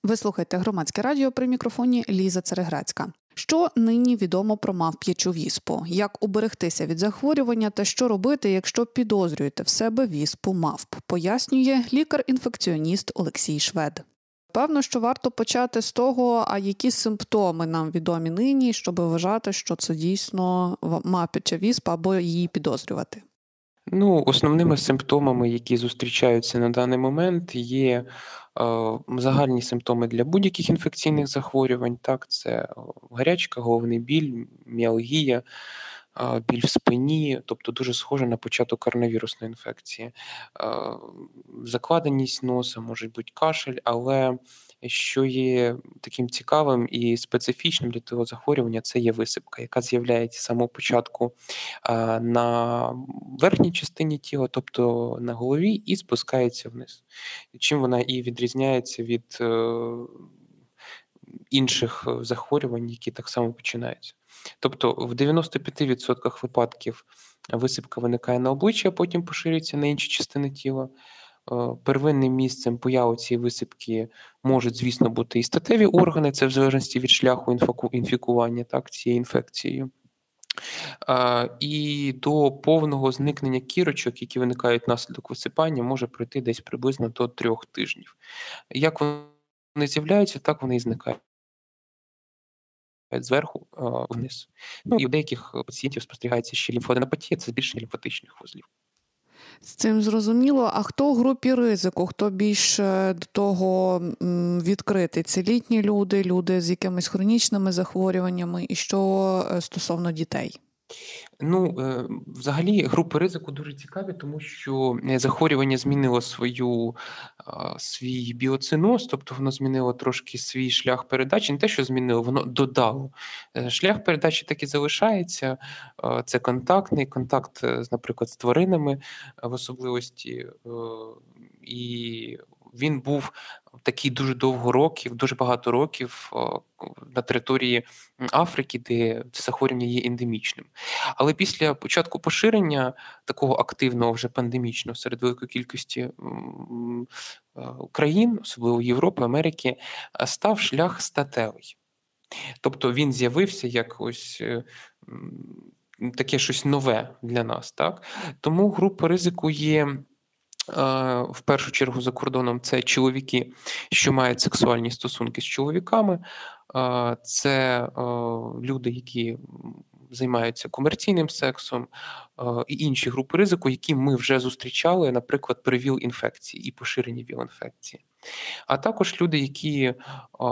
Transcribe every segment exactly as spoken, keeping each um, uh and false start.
Ви слухаєте Громадське радіо, при мікрофоні Ліза Цереграцька. Що нині відомо про мавп'ячу віспу? Як уберегтися від захворювання та що робити, якщо підозрюєте в себе віспу мавп? Пояснює лікар-інфекціоніст Олексій Швед. Певно, що варто почати з того, а які симптоми нам відомі нині, щоб вважати, що це дійсно мавп'яча віспа або її підозрювати. Ну, основними симптомами, які зустрічаються на даний момент, є е, загальні симптоми для будь-яких інфекційних захворювань. Так, це е, гарячка, головний біль, міалгія, е, біль в спині, тобто дуже схоже на початок коронавірусної інфекції. Е, закладеність носа, може бути кашель, але що є таким цікавим і специфічним для того захворювання, це є висипка, яка з'являється з самого початку а, на верхній частині тіла, тобто на голові, і спускається вниз. Чим вона і відрізняється від е, інших е, захворювань, які так само починаються. Тобто в дев'яносто п'ять відсотків випадків висипка виникає на обличчі, а потім поширюється на інші частини тіла. Е, Первинним місцем появи цієї висипки можуть, звісно, бути і статеві органи, це в залежності від шляху інфаку- інфікування так, цією інфекцією. А, І до повного зникнення кірочок, які виникають внаслідок висипання, може пройти десь приблизно до трьох тижнів. Як вони з'являються, так вони і зникають зверху а, вниз. Ну і у деяких пацієнтів спостерігається ще лімфоаденопатія, це збільшення лімфатичних вузлів. З цим зрозуміло. А хто у групі ризику? Хто більш е, до того м, відкритий? Це літні люди, люди з якимись хронічними захворюваннями, і що е, стосовно дітей? Ну, е, взагалі, групи ризику дуже цікаві, тому що е, захворювання змінило свою, а, свій біоциноз, тобто воно змінило трошки свій шлях передачі. Не те, що змінило, воно додало. Е, Шлях передачі так і залишається. Е, Це контактний, контакт, е, з, наприклад, з тваринами е, в особливості. е, І він був такий дуже довго років, дуже багато років е, на території Африки, де це захворювання є ендемічним. Але після початку поширення такого активного, вже пандемічного серед великої кількості м, е, країн, особливо Європи, Америки, е, став шлях статевий. Тобто він з'явився як ось е, м, таке щось нове для нас. Так? Тому група ризику є. е, В першу чергу за кордоном це чоловіки, що мають сексуальні стосунки з чоловіками, е, це е, люди, які м, займаються комерційним сексом, е, і інші групи ризику, які ми вже зустрічали, наприклад, при ВІЛ-інфекції і поширенні ВІЛ-інфекції. А також люди, які е,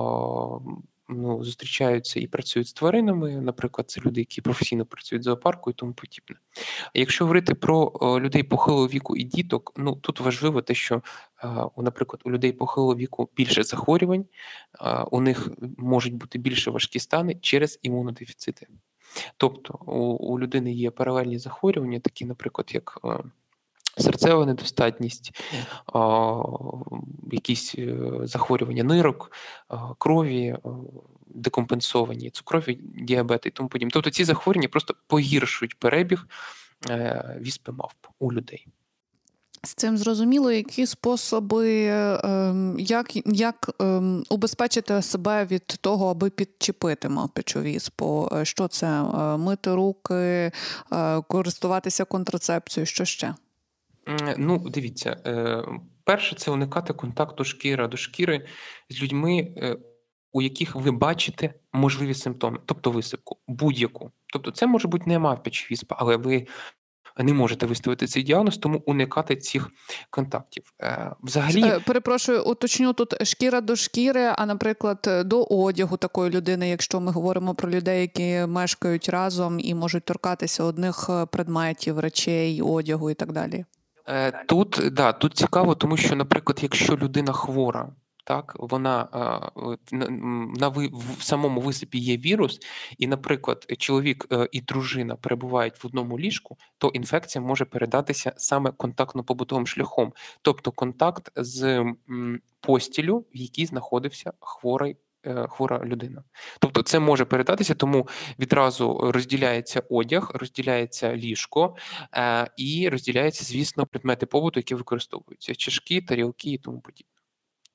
ну, зустрічаються і працюють з тваринами, наприклад, це люди, які професійно працюють в зоопарку і тому подібне. А якщо говорити про е, людей похилого віку і діток, ну тут важливо те, що, е, у, наприклад, у людей похилого віку більше захворювань, е, у них можуть бути більше важкі стани через імунодефіцити. Тобто у, у людини є паралельні захворювання, такі, наприклад, як е, серцева недостатність, а, якісь е, захворювання нирок, а, крові, е, декомпенсовані, цукрові діабети і тому подібне. Тобто ці захворювання просто погіршують перебіг е, віспи мавп у людей. З цим зрозуміло, які способи, ем, як, як ем, убезпечити себе від того, аби підчепити мавп'ячу віспу? Е, Що це? Е, Мити руки, е, користуватися контрацепцією, що ще? М, Ну, дивіться, е, перше це уникати контакту шкіра до шкіри з людьми, е, у яких ви бачите можливі симптоми, тобто висипку, будь-яку. Тобто це може бути не мавп'яча віспа, але ви не можете виставити цей діагноз, тому уникати цих контактів. Е, Ш- Взагалі, е, Перепрошую, уточню тут шкіра до шкіри, а, наприклад, до одягу такої людини, якщо ми говоримо про людей, які мешкають разом і можуть торкатися одних е, предметів, речей, одягу і так далі. Е, Тут, да, тут цікаво, тому що, наприклад, якщо людина хвора, так, вона а, от, на, м, на ви, в самому висипі є вірус, і, наприклад, чоловік е, і дружина перебувають в одному ліжку, то інфекція може передатися саме контактно-побутовим шляхом, тобто контакт з м, постілю, в якій знаходився хворий. е, Хвора людина, тобто це може передатися, тому відразу розділяється одяг, розділяється ліжко, Е, і розділяються, звісно, предмети побуту, які використовуються: чашки, тарілки і тому подібне.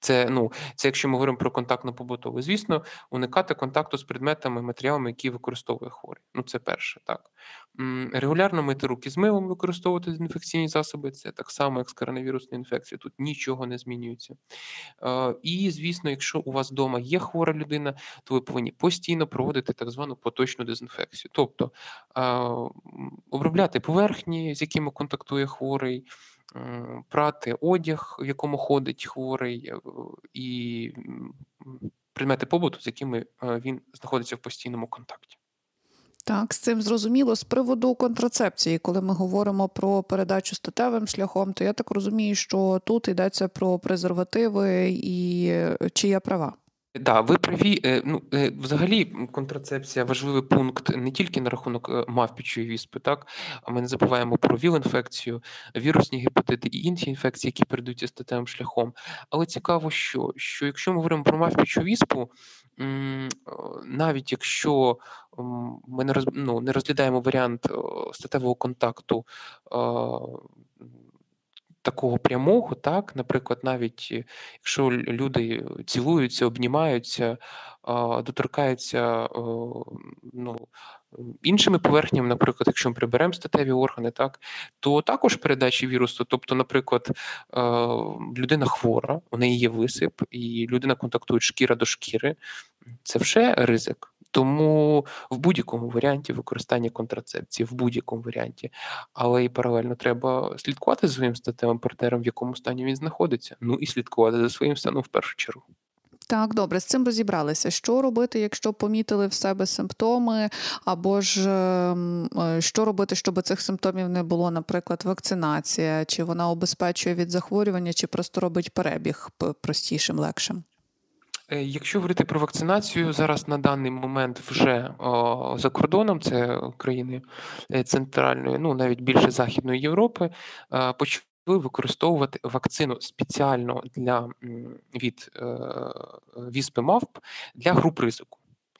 Це, ну, це якщо ми говоримо про контактно-побутове. Звісно, уникати контакту з предметами, матеріалами, які використовує хворий. Ну, це перше, так. М, Регулярно мити руки з милом, використовувати дезінфекційні засоби. Це так само, як з коронавірусною інфекцією. Тут нічого не змінюється. Е, І, звісно, якщо у вас вдома є хвора людина, то ви повинні постійно проводити так звану поточну дезінфекцію. Тобто е, м, обробляти поверхні, з якими контактує хворий, м, прати одяг, в якому ходить хворий, е, і м, предмети побуту, з якими е, він знаходиться в постійному контакті. Так, з цим зрозуміло. З приводу контрацепції, коли ми говоримо про передачу статевим шляхом, то я так розумію, що тут йдеться про презервативи і е, чи я права? Да, ви праві. Е, Ну, е, взагалі, контрацепція важливий пункт не тільки на рахунок е, мавпічої віспи, так? А ми не забуваємо про ВІЛ-інфекцію, вірусні гепатити і інші інфекції, які передаються статевим шляхом. Але цікаво, що, що якщо ми говоримо про мавпічу віспу, м, о, навіть якщо м, ми не роз, ну, не розглядаємо варіант о, статевого контакту, о, такого прямого, так, наприклад, навіть е, якщо л- люди цілуються, обнімаються, а, доторкаються о, ну, іншими поверхнями, наприклад, якщо ми приберемо статеві органи, так, то також передачі вірусу. Тобто, наприклад, е, людина хвора, у неї є висип, і людина контактує шкіра до шкіри. Це вже ризик. Тому в будь-якому варіанті використання контрацепції, в будь-якому варіанті. Але і паралельно треба слідкувати за своїм статевим партнером, в якому стані він знаходиться. Ну і слідкувати за своїм станом в першу чергу. Так, добре, з цим розібралися. Що робити, якщо помітили в себе симптоми, або ж ем, е, що робити, щоб цих симптомів не було, наприклад, вакцинація, чи вона обезпечує від захворювання, чи просто робить перебіг п- простішим, легшим? Е, Якщо говорити про вакцинацію, зараз на даний момент вже о, за кордоном, це країни е, центральної, ну навіть більше Західної Європи, е, почали використовувати вакцину спеціально для м, від е, віспи мавп для груп ризику.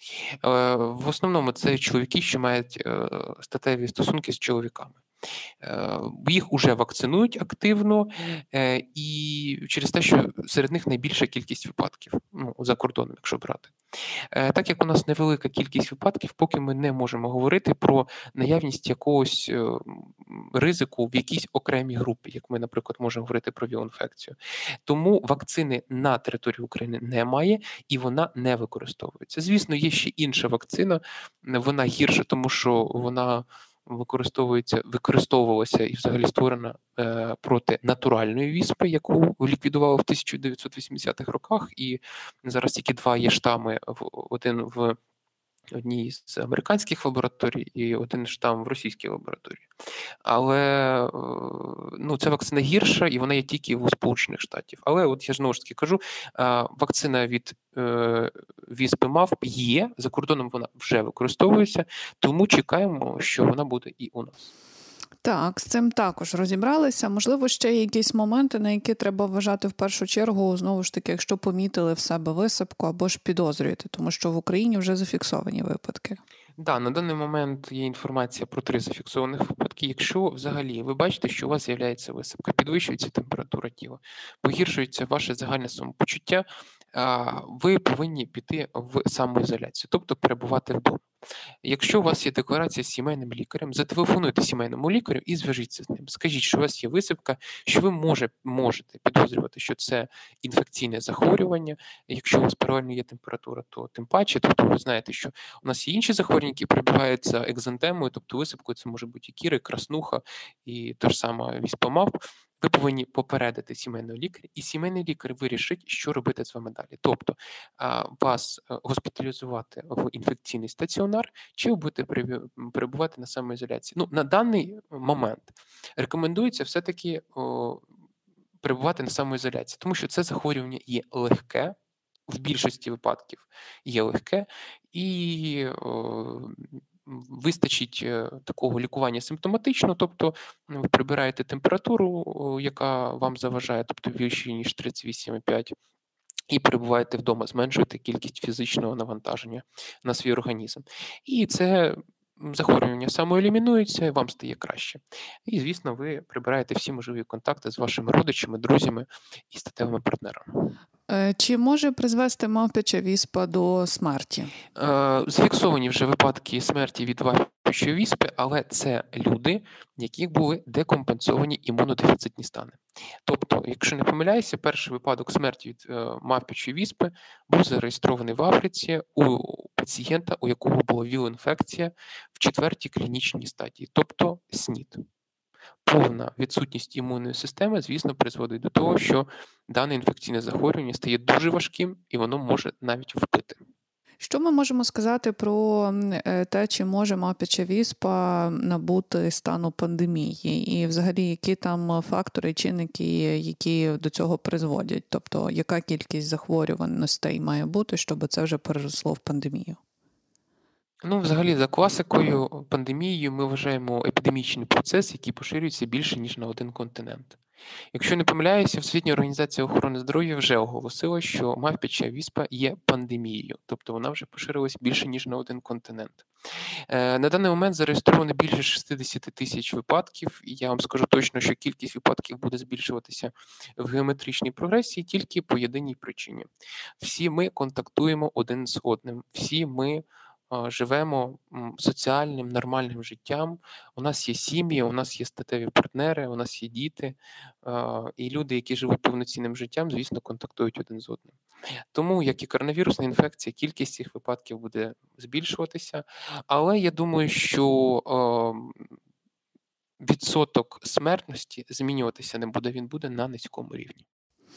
Е, В основному це чоловіки, що мають е, статеві стосунки з чоловіками. Е, Їх уже вакцинують активно, е, і через те, що серед них найбільша кількість випадків, ну, за кордоном, якщо брати. Е, Так як у нас невелика кількість випадків, поки ми не можемо говорити про наявність якогось е, ризику в якійсь окремій групі, як ми, наприклад, можемо говорити про віл-інфекцію. Тому вакцини на території України немає і вона не використовується. Звісно, є ще інша вакцина, вона гірша, тому що вона використовується, використовувалася і взагалі створена е, проти натуральної віспи, яку ліквідували в тисяча дев'ятсот вісімдесятих роках, і зараз тільки два є штами: в один в одній з американських лабораторій і один штам в російській лабораторії. Але е, ну, ця вакцина гірша, і вона є тільки у Сполучених Штатів. Але от я знову ж таки кажу: вакцина від е, віспи мавп є, за кордоном вона вже використовується, тому чекаємо, що вона буде і у нас. Так, з цим також розібралися. Можливо, ще є якісь моменти, на які треба вважати в першу чергу, знову ж таки, якщо помітили в себе висипку або ж підозрюєте, тому що в Україні вже зафіксовані випадки. Да, на даний момент є інформація про три зафіксованих випадки. Якщо взагалі ви бачите, що у вас з'являється висипка, підвищується температура тіла, погіршується ваше загальне самопочуття, ви повинні піти в самоізоляцію, тобто перебувати вдома. Якщо у вас є декларація з сімейним лікарем, зателефонуйте сімейному лікарю і зв'яжіться з ним. Скажіть, що у вас є висипка, що ви може, можете підозрювати, що це інфекційне захворювання. Якщо у вас паралельно є температура, то тим паче, тобто ви знаєте, що у нас є інші захворювання, які перебігаються за екзантемою, тобто висипкою, це може бути і кіри, краснуха, і та ж сама віспа мавп. Ви повинні попередити сімейного лікаря, і сімейний лікар вирішить, що робити з вами далі. Тобто вас госпіталізувати в інфекційний стаціонар, чи ви будете перебувати на самоізоляції. Ну, на даний момент рекомендується все-таки о, перебувати на самоізоляції, тому що це захворювання є легке, в більшості випадків є легке, і о, вистачить е, такого лікування симптоматично, тобто ви прибираєте температуру, о, яка вам заважає, тобто більше ніж тридцять вісім цілих п'ять, і перебуваєте вдома, зменшуєте кількість фізичного навантаження на свій організм. І це захворювання самоелімінується, вам стає краще. І, звісно, ви прибираєте всі можливі контакти з вашими родичами, друзями і статевими партнерами. Е, Чи може призвести мавпяча віспа до смерті? Е, Зафіксовані вже випадки смерті від мавпячої віспи, але це люди, в яких були декомпенсовані імунодефіцитні стани. Тобто, якщо не помиляюся, перший випадок смерті від е, мавпячої віспи був зареєстрований в Африці у пацієнта, у якого була ВІЛ-інфекція в четвертій клінічній стадії, тобто СНІД. Повна відсутність імунної системи, звісно, призводить до того, що дане інфекційне захворювання стає дуже важким і воно може навіть вбити. Що ми можемо сказати про е, те, чи може мавпяча віспа набути стану пандемії? І взагалі, які там фактори, чинники, які до цього призводять? Тобто, яка кількість захворюваностей має бути, щоб це вже переросло в пандемію? Ну, взагалі, за класикою, пандемією ми вважаємо епідемічний процес, який поширюється більше, ніж на один континент. Якщо не помиляюся, Всесвітня організація охорони здоров'я вже оголосила, що мавпяча віспа є пандемією, тобто вона вже поширилась більше, ніж на один континент. Е, На даний момент зареєстровано більше шістдесят тисяч випадків, і я вам скажу точно, що кількість випадків буде збільшуватися в геометричній прогресії тільки по єдиній причині. Всі ми контактуємо один з одним, всі ми а, живемо м, соціальним, нормальним життям. У нас є сім'ї, у нас є статеві партнери, у нас є діти. а, І люди, які живуть повноцінним життям, звісно, контактують один з одним. Тому, як і коронавірусна інфекція, кількість цих випадків буде збільшуватися. Але я думаю, що е, відсоток смертності змінюватися не буде, він буде на низькому рівні.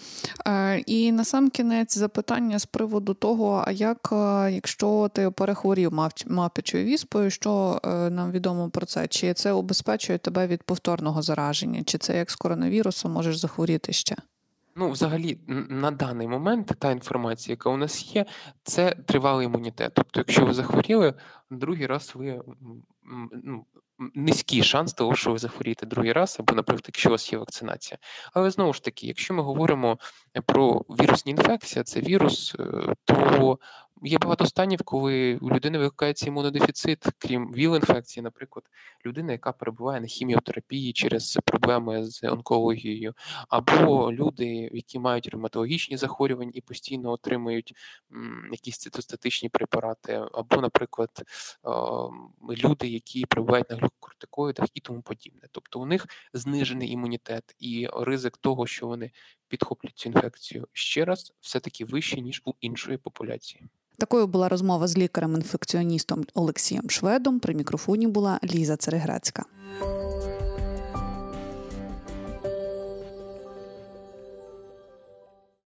Е, І насамкінець запитання з приводу того, а як, е, якщо ти перехворів мав- мавпячою віспою, що е, нам відомо про це? Чи це убезпечує тебе від повторного зараження? Чи це як з коронавірусом можеш захворіти ще? Ну, взагалі, н- на даний момент та інформація, яка у нас є, це тривалий імунітет. Тобто, якщо ви захворіли, другий раз ви м, м, ну, м, низький шанс того, що ви захворієте другий раз, або, наприклад, якщо у вас є вакцинація. Але знову ж таки, якщо ми говоримо про вірусні інфекції, це вірус, е, то є багато станів, коли у людини викликається імунодефіцит, крім ВІЛ-інфекції, наприклад, людина, яка перебуває на хіміотерапії через проблеми з онкологією, або люди, які мають ревматологічні захворювання і постійно отримують м, якісь цитостатичні препарати, або, наприклад, е, люди, які перебувають на глюкокортикоїдах і тому подібне. Тобто у них знижений імунітет, і ризик того, що вони підхоплять цю інфекцію ще раз, все-таки вищий, ніж у іншої популяції. Такою була розмова з лікарем-інфекціоністом Олексієм Шведом. При мікрофоні була Ліза Цереграцька.